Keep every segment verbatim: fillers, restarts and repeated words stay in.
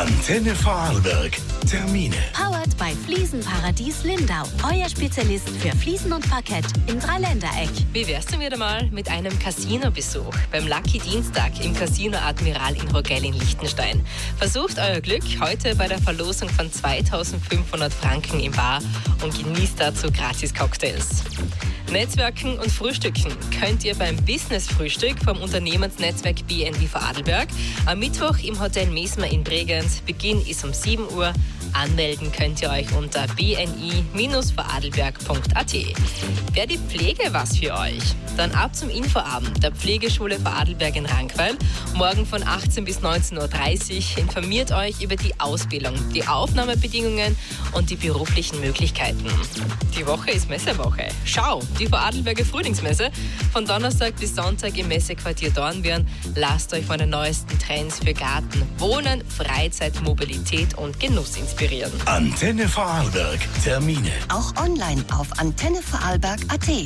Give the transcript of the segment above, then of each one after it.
Antenne Vorarlberg. Termine. Powered bei Fliesenparadies Lindau. Euer Spezialist für Fliesen und Parkett im Dreiländereck. Wie wär's denn wieder mal mit einem Casino-Besuch beim Lucky Dienstag im Casino Admiral in Rogell in Liechtenstein? Versucht euer Glück heute bei der Verlosung von zweitausendfünfhundert Franken im Bar und genießt dazu gratis Cocktails. Netzwerken und Frühstücken könnt ihr beim Business-Frühstück vom Unternehmensnetzwerk B N I Vorarlberg am Mittwoch im Hotel Mesmer in Bregenz. Beginn ist um sieben Uhr. Anmelden könnt ihr euch unter b n i Bindestrich vorarlberg punkt a t. Wäre die Pflege was für euch? Dann ab zum Infoabend der Pflegeschule Vorarlberg in Rankweil. Morgen von achtzehn bis neunzehn Uhr dreißig. Informiert euch über die Ausbildung, die Aufnahmebedingungen und die beruflichen Möglichkeiten. Die Woche ist Messewoche. Schau, die Vorarlberger Frühlingsmesse von Donnerstag bis Sonntag im Messequartier Dornbirn. Lasst euch von den neuesten Trends für Garten, Wohnen, Freizeit, Mobilität und Genuss inspirieren. Antenne Vorarlberg. Termine. Auch online auf antenne vorarlberg punkt a t.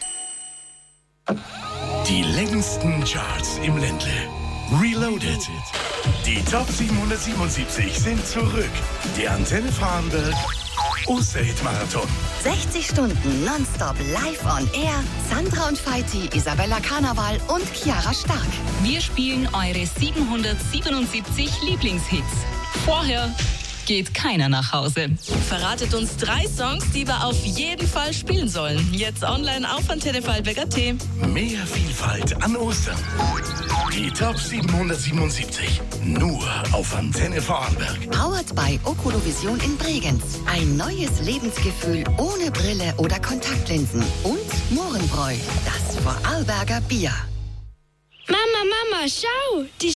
Die längsten Charts im Ländle. Reloaded. Die Top siebenhundertsiebenundsiebzig sind zurück. Die Antenne Vorarlberg Osterhit-Marathon. sechzig Stunden nonstop live on air. Sandra und Feiti, Isabella Karneval und Chiara Stark. Wir spielen eure siebenhundertsiebenundsiebzig Lieblingshits. Vorher geht keiner nach Hause. Verratet uns drei Songs, die wir auf jeden Fall spielen sollen. Jetzt online auf antenne vorarlberg punkt a t. Mehr Vielfalt an Ostern. Die Top siebenhundertsiebenundsiebzig. Nur auf Antenne Vorarlberg. Powered by Okolovision in Bregenz. Ein neues Lebensgefühl ohne Brille oder Kontaktlinsen. Und Mohrenbräu, das Vorarlberger Bier. Mama, Mama, schau! Die